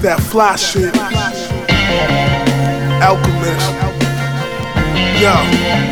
that fly shit. Alchemist. Yo.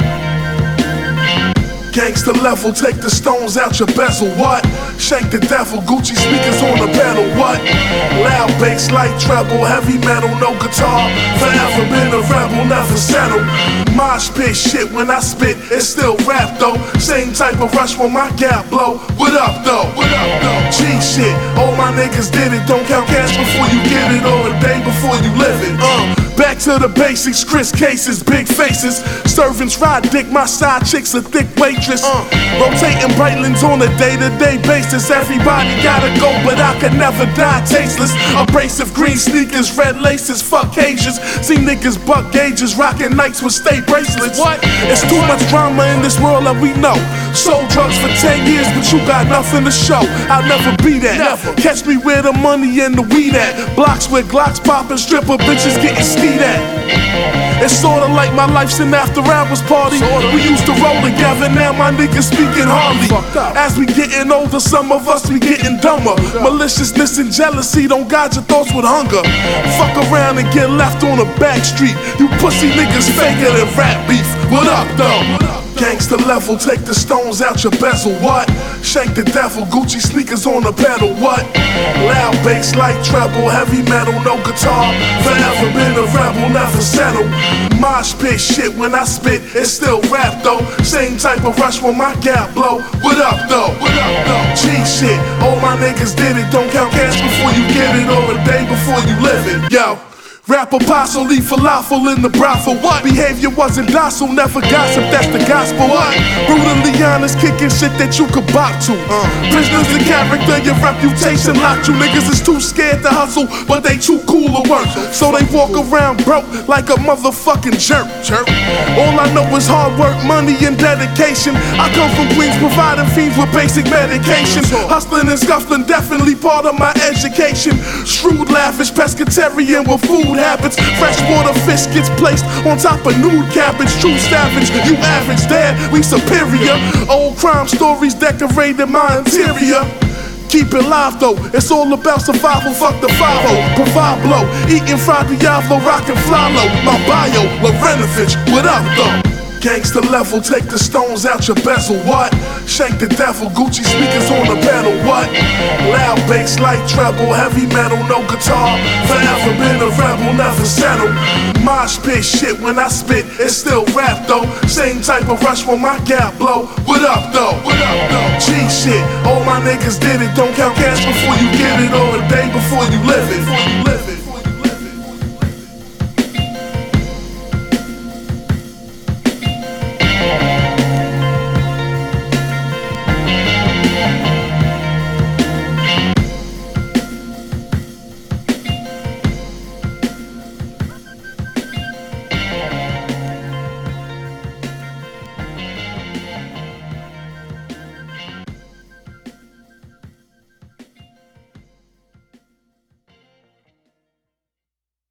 Gangsta level, take the stones out your bezel, what? Shake the devil, Gucci speakers on the pedal, what? Loud bass, light treble, heavy metal, no guitar. Forever been a rebel, never settle. Mosh pit shit when I spit, it's still rap though. Same type of rush when my gap blow. What up though? What up though? G shit, all my niggas did it. Don't count cash before you get it, or a day before you live it. Back to the basics, Chris cases, big faces. Servants ride dick, my side chick's a thick waitress. Rotating Breitlands on a day-to-day basis. Everybody gotta go, but I could never die tasteless. Abrasive green sneakers, red laces, fuck Asians. See niggas buck gauges, rocking nights with state bracelets. What? It's too much drama in this world that we know. Sold drugs for 10 years, but you got nothing to show. I'll never be that. Never. Catch me where the money and the weed at. Blocks where Glocks popping, stripper bitches getting ski at. It's sorta like my life's an after hours party. We used to roll together, now my niggas speaking hardly. As we getting older, some of us we getting dumber. Maliciousness and jealousy don't guide your thoughts with hunger. Fuck around and get left on a back street. You pussy niggas faker than rap beef. What up though? Gangsta level, take the stones out your bezel, what? Shake the devil, Gucci sneakers on the pedal, what? Loud bass, light treble, heavy metal, no guitar. Forever been a rebel, never settle. Mosh pit shit when I spit, it's still rap though. Same type of rush when my gap blow. What up though? What up though? G shit, all my niggas did it. Don't count cash before you get it, or a day before you live it. Yo. Rap apostle, leave falafel in the brothel. What? Behavior wasn't docile, never gossip, that's the gospel. What? Brutally honest, kicking shit that you could bop to. Prisoners in character, your reputation locked you. Niggas is too scared to hustle, but they too cool to work. So they walk around broke like a motherfucking jerk. All I know is hard work, money, and dedication. I come from Queens, providing fiends with basic medication. Hustling and scuffling, definitely part of my education. Shrewd, lavish, pescatarian with food habits. Freshwater fish gets placed on top of nude cabbage. True savage, you average, dad, we superior. Old crime stories decorated my interior. Keep it live though, it's all about survival, fuck the 5-0. Provide blow, eating fried Diablo, rockin' fly low. My bio, Lorenovich, what up though? Gangsta level, take the stones out your bezel, what? Shake the devil, Gucci speakers on the pedal, what? Loud bass, light treble, heavy metal, no guitar. Forever been a rebel, never settle. Mosh pit shit when I spit, it's still rap though. Same type of rush when my gap blow. What up though? What up though? G shit, all my niggas did it. Don't count cash before you get it, or a day before you live it.